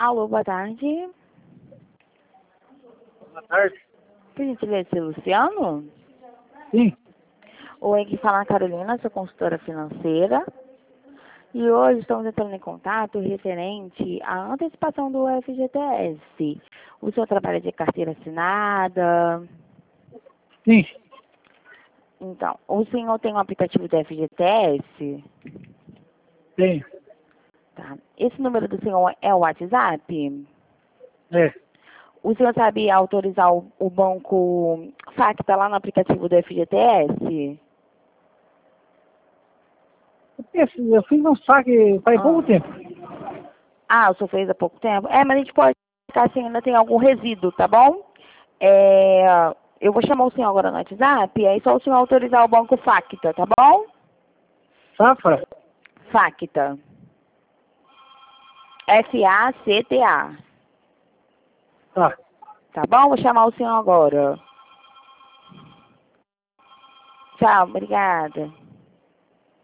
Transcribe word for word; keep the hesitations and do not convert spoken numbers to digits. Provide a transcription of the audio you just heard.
Alô, boa tarde. Boa tarde. Por gentileza, seu Luciano? Sim. Oi, aqui fala a Carolina, sou consultora financeira. E hoje estamos entrando em contato referente à antecipação do F G T S. O senhor trabalha de carteira assinada? Sim. Então, o senhor tem um aplicativo do F G T S? Tenho. Tá. Esse número do senhor é o WhatsApp? É. O senhor sabe autorizar o, o banco Facta lá no aplicativo do F G T S? Esse- Eu fiz um saque faz pouco Ah. tempo. Ah, o senhor fez há pouco tempo? É, mas a gente pode ficar se ainda tem algum resíduo, tá bom? É, eu vou chamar o senhor agora no WhatsApp, aí só o senhor autorizar o banco Facta, tá bom? Safra? Facta. F A C T A. Tá. Tá bom? Vou chamar o senhor agora. Tchau, obrigada.